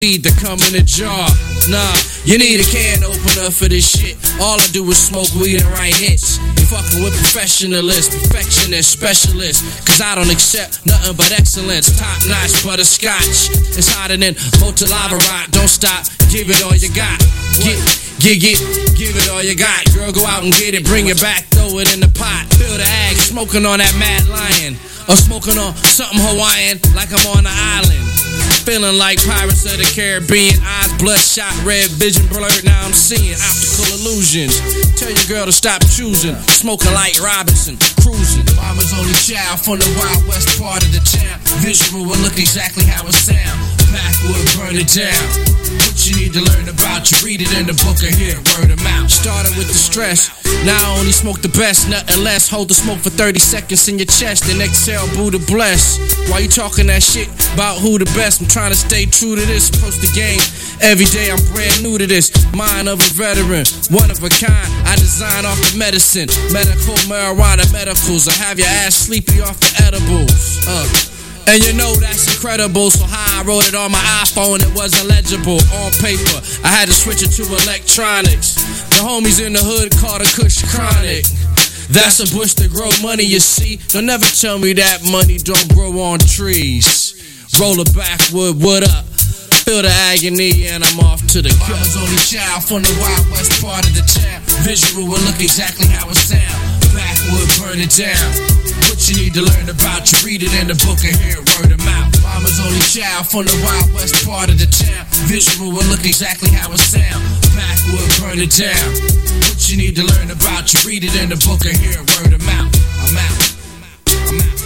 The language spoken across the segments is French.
weed to come in a jar. Nah, you need a can opener for this shit. All I do is smoke weed and write hits. You fucking with professionalists, perfectionists, specialists. Cause I don't accept nothing but excellence. Top notch butterscotch. It's hotter than molten lava rock. Don't stop, give it all you got. Give it all you got. Girl, go out and get it, bring it back, throw it in the pot. Fill the ag, smoking on that Mad Lion. Or smoking on something Hawaiian, like I'm on the island. Feeling like Pirates of the Caribbean. Eyes bloodshot, red vision blurred. Now I'm seeing optical illusions. Tell your girl to stop choosing. Smoking like Robinson, cruising. Mama's only child from the Wild West part of the town. Visual will look exactly how it sound. Backwood, burn it down. What you need to learn about, you read it in the book or hear word of mouth. Started with the stress. Now I only smoke the best, nothing less. Hold the smoke for 30 seconds in your chest, then exhale, Buddha bless. While you talking that shit about who the best, I'm trying to stay true to this. Approach the game every day, I'm brand new to this. Mind of a veteran, one of a kind. I design off the medicine, medical marijuana medicals. I have your ass sleepy off the edibles. And you know that's incredible. So how I wrote it on my iPhone, it wasn't legible on paper. I had to switch it to electronics. The homies in the hood called a Kush Chronic. That's a bush to grow money, you see. Don't never tell me that money don't grow on trees. Roll a backwood, what up? Feel the agony and I'm off to the cut. Mama's only child from the Wild West part of the town. Visual will look exactly how it sound. Backwood, burn it down. What you need to learn about, you read it in the book and hear word of mouth. Mama's only child from the Wild West part of the town. Visual will look exactly how it sound. Backwood, burn it down. What you need to learn about, you read it in the book and hear word of mouth. I'm out. I'm out.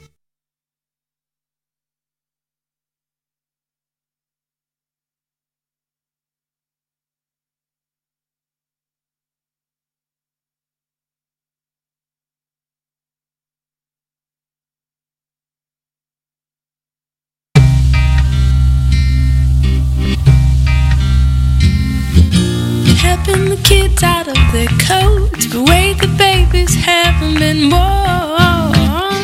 Helping the kids out of their coats, but wait, the babies haven't been born.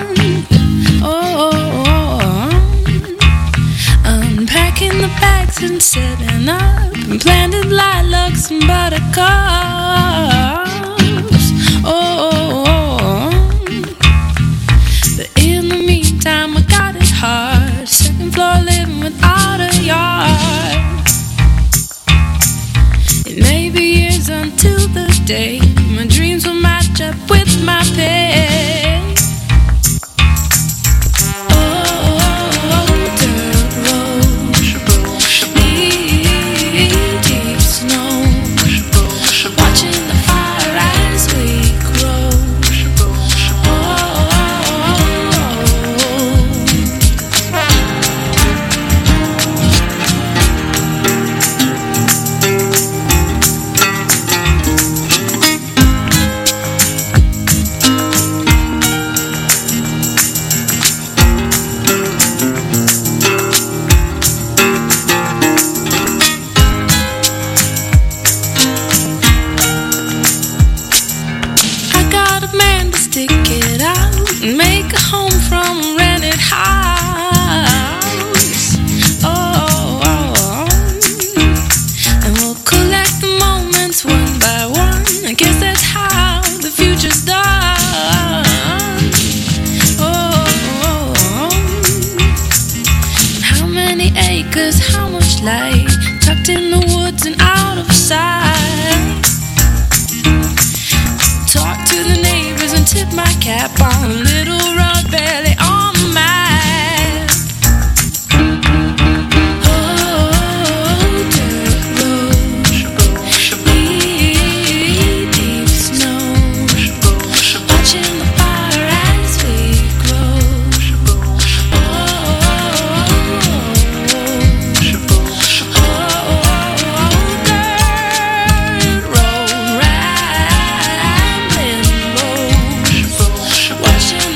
Unpacking the bags and setting up, and planted lilacs and buttercups. But in the meantime, I got it hard. Second floor living without a yard. It may be years until the day my dreams will match up with my pay. Dirt road, knee deep snow, watching the fire as we grow. Make a home from a rented house. And we'll collect the moments one by one. I guess that's how the future's done. And how many acres, how much light, tucked in the woods and out of sight. Talk to the neighbors and tip my cap on a little round belly on the map. Dirt road, knee deep snow, watching the fire as we grow. Dirt road, rambling road, watching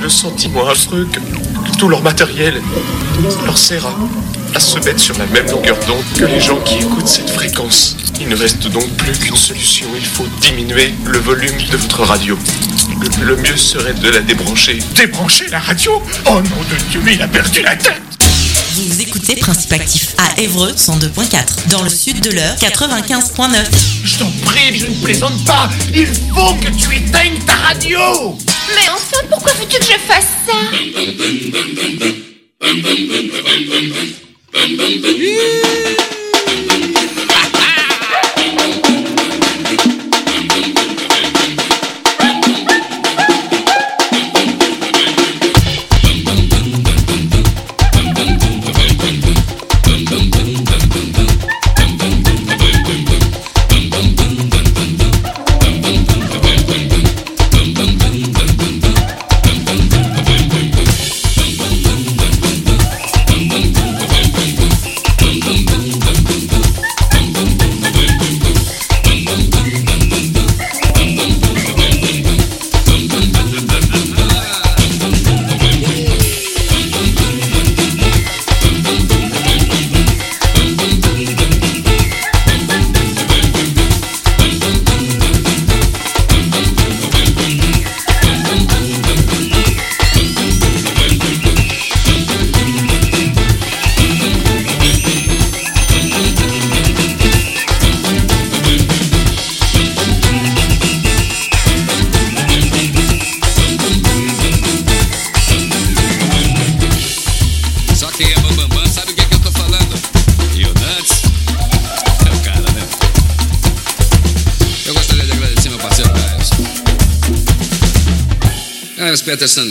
sentiment affreux que tout leur matériel leur sert à se mettre sur la même longueur d'onde que les gens qui écoutent cette fréquence. Il ne reste donc plus qu'une solution, il faut diminuer le volume de votre radio. Le mieux serait de la débrancher. Débrancher la radio ? Oh nom de Dieu, mais il a perdu la tête. Vous écoutez Principe Actif à Évreux 102.4, dans le sud de l'heure 95.9. Je t'en prie, je ne plaisante pas. Il faut que tu éteignes ta radio. Mais enfin, pourquoi veux-tu que je fasse ça ? Elvis Peterson.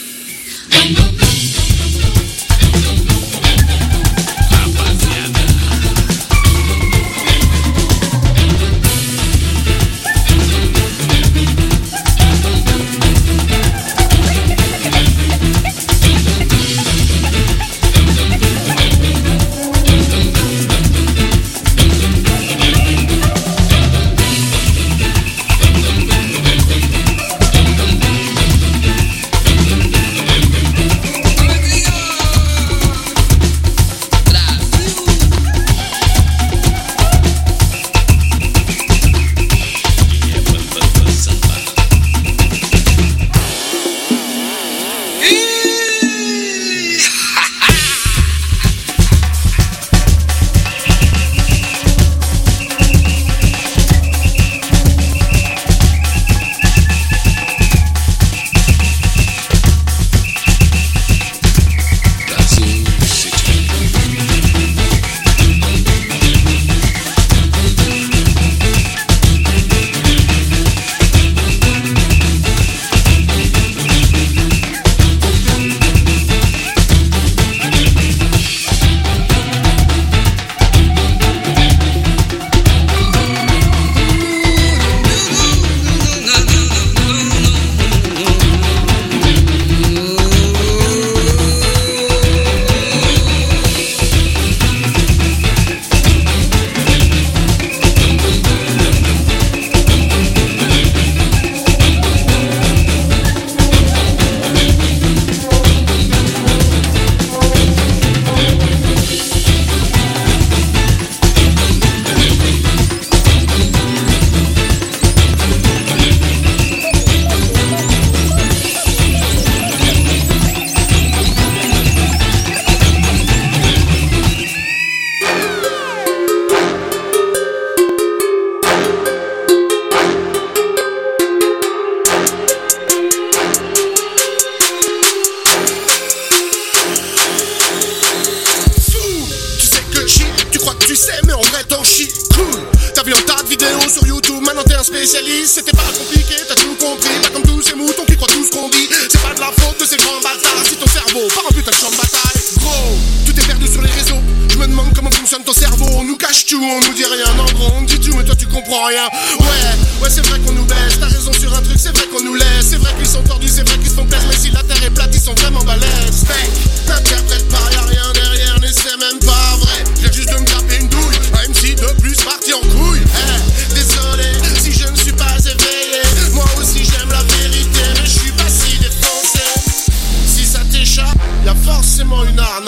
C'était pas compliqué, t'as tout compris. Pas comme tous ces moutons qui croient tout ce qu'on dit. C'est pas de la faute de ces grands bâtards. Si ton cerveau part en putain de champ de bataille. Gros, tout est perdu sur les réseaux. Je me demande comment fonctionne ton cerveau. On nous cache tout, on nous dit rien. En gros, on dit tout, mais toi tu comprends rien. Ouais, c'est vrai qu'on nous baisse. T'as raison sur un truc, c'est vrai qu'on nous laisse. C'est vrai qu'ils sont tordus, c'est vrai qu'ils se font plaisir. Mais si la terre est plate, ils sont vraiment balèzes. T'interprètes pas, y'a rien derrière, mais c'est même pas vrai. J'ai juste de me taper une douille. Un MC de plus parti en couille. Désolé si je ne suis pas éveillé. Moi aussi j'aime la vérité, mais je suis pas si défoncé.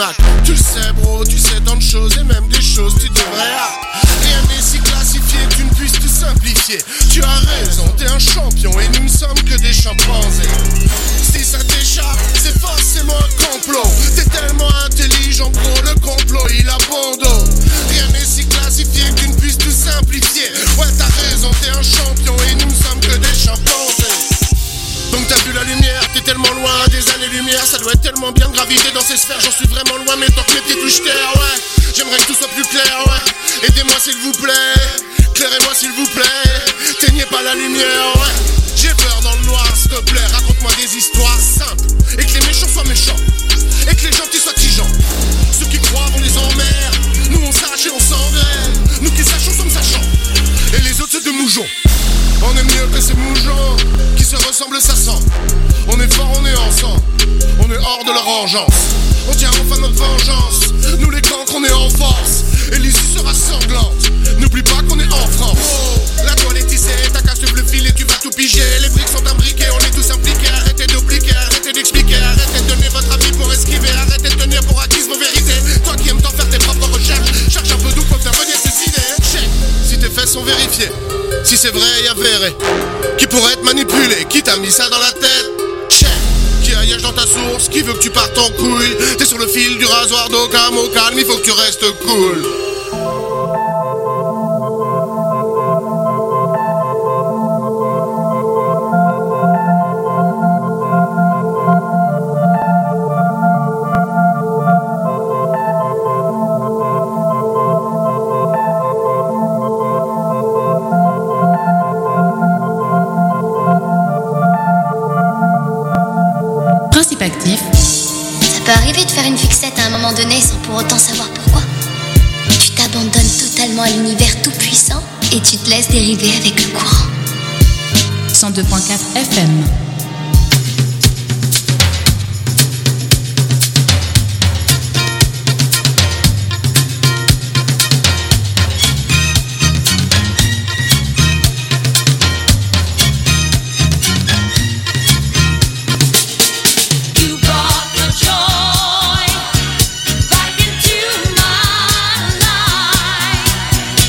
tabarnak. Tu le sais bro, tu sais tant de choses et même des choses tu devrais. Rien n'est si classifié que tu ne puisses tout simplifier. Tu as raison, t'es un champion et nous ne sommes que des chimpanzés. Si ça t'échappe, c'est forcément un complot. T'es tellement intelligent gros, le complot il a bon dos. Rien n'est si classifié que tu ne puisses tout simplifier. Ouais t'as raison, t'es un champion et nous ne sommes que des chimpanzés. Donc t'as vu la lumière, t'es tellement loin, des années-lumière. Ça doit être tellement bien de graviter dans ces sphères. J'en suis vraiment loin, mais tant que mes pieds touchent terre, ouais. J'aimerais que tout soit plus clair, ouais. Aidez-moi s'il vous plaît, éclairez-moi s'il vous plaît. Teignez pas la lumière, ouais. J'ai peur dans le noir, s'il te plaît. Raconte-moi des histoires simples. Et que les méchants soient méchants, et que les gentils soient tigeants. Ceux qui croient on les emmerde. Nous on sache et on s'engraine. Nous qui sachons sommes sachants. Et les autres c'est de moujons. On est mieux que ces moujons qui se ressemblent, ça sent. On est fort, on est ensemble. On est hors de la vengeance. On tient enfin notre vengeance. Nous les cancres, on est en force. Et l'issue sera sanglante. N'oublie pas qu'on est en France. Oh, la toile est tissée, ta casse le fil et tu vas tout piger. Les briques sont imbriquées, on est tous impliqués. Arrêtez d'obliquer, arrêtez d'expliquer. Arrêtez de donner votre avis pour esquiver. Arrêtez de tenir pour acquise vos vérités. Toi qui aimes t'en faire tes propres recherches, cherche un peu d'où pour faire venir ces idées. Check, si tes faits sont vérifiés. Si c'est vrai et avéré, qui pourrait être manipulé, qui t'a mis ça dans la tête? Check. Qui aillage dans ta source, qui veut que tu partes en couille. T'es sur le fil du rasoir d'aucun mot calme, il faut que tu restes cool. Actif. Ça peut arriver de faire une fixette à un moment donné sans pour autant savoir pourquoi. Tu t'abandonnes totalement à l'univers tout puissant et tu te laisses dériver avec le courant. 102.4 FM.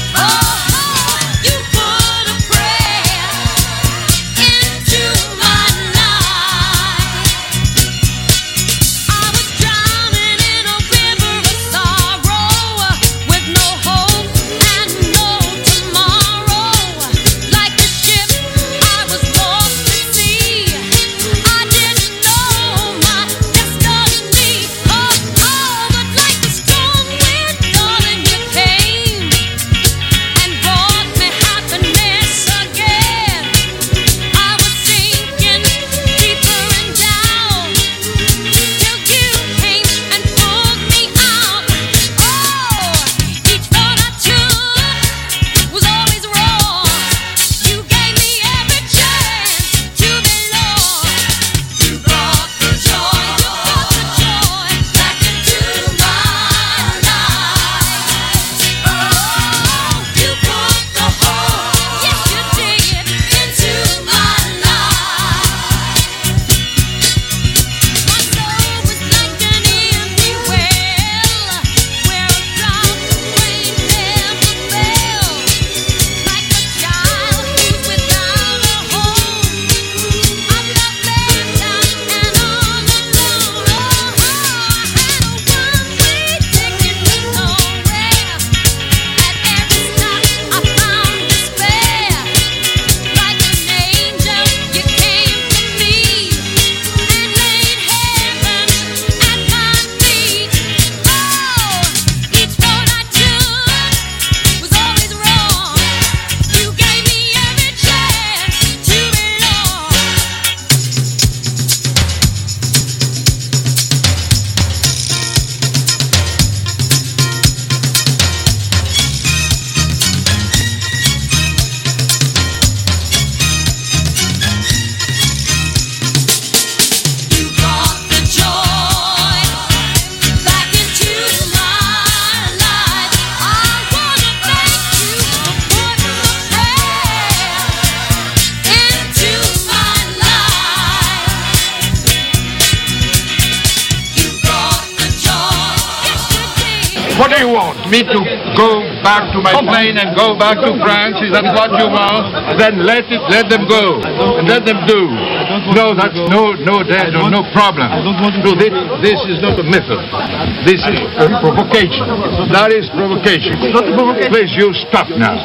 My What do you want? Me to go back to my plane and go back to France? Is that what you want? Then let them go and let them do. No, that's there's no problem. No, this is not a method. This is a provocation. That is provocation. Please, you stop now.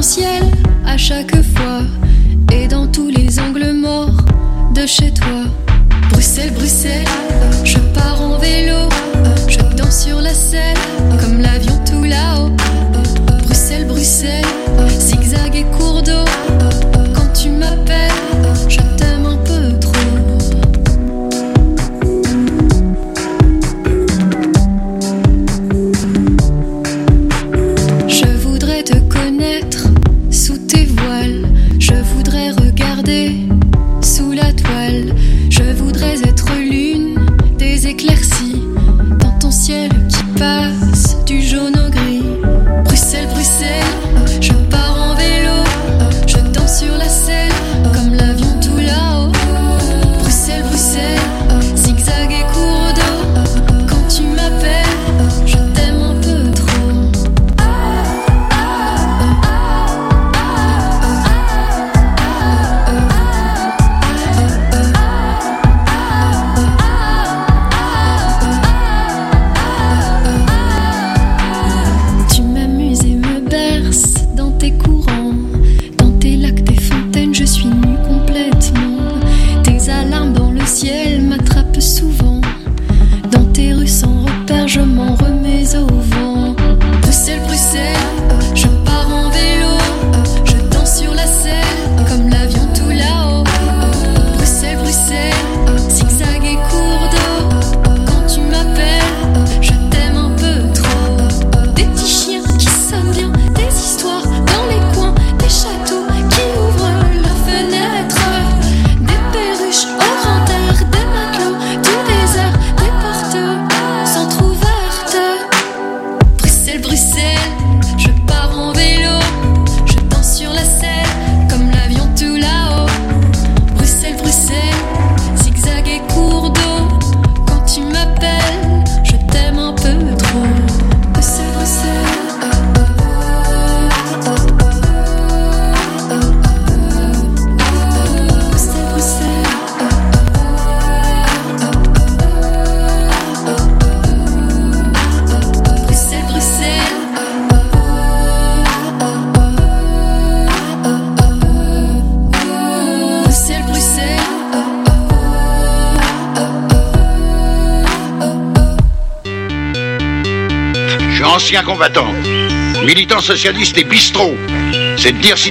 l'arc-en-ciel à chaque fois et dans tous les angles morts de chez toi. Bruxelles, Bruxelles, je pars en vélo, je danse sur la selle comme l'avion tout là-haut. Bruxelles, Bruxelles, zigzag et cours d'eau. Quand tu m'appelles, je t'aime un peu trop. Je voudrais te connaître sous tes voiles. Je voudrais regarder sous la toile. Je voudrais être l'une des éclaircies dans ton ciel qui passe du jaune au gris. Bruxelles, Bruxelles, je pars en vélo, je danse sur la selle comme l'avion tout là-haut. Bruxelles, Bruxelles, zigzag et cours d'eau. Quand tu m'appelles, je t'aime un peu trop. Tu m'amuses et me berces dans tes courants, dans tes lacs, tes fontaines, je suis nue complètement. Tes alarmes dans le ciel m'attrapent souvent. Dans tes rues sans repère, je m'en remets au vent. Bruxelles, Bruxelles, je pars en vélo, je danse sur la selle comme l'avion tout là-haut. Bruxelles, Bruxelles, zigzag et cours d'eau. Quand tu m'appelles, je t'aime un peu trop. Des petits chiens qui sonnent bien, des histoires dans les coins, des châteaux qui ouvrent leurs fenêtres, des perruches au grand air, des matelots du désert, des portes s'entr'ouvertes. Bruxelles, Bruxelles, je pars en vélo, je danse sur la selle comme l'avion tout là-haut. Bruxelles, Bruxelles, zigzag et cours d'eau. Quand tu m'appelles, je t'aime un peu trop. Bruxelles, Bruxelles, Bruxelles, Bruxelles, Bruxelles, Bruxelles, Bruxelles, Bruxelles. Je suis ancien combattant, militant socialiste et bistrot. C'est de dire si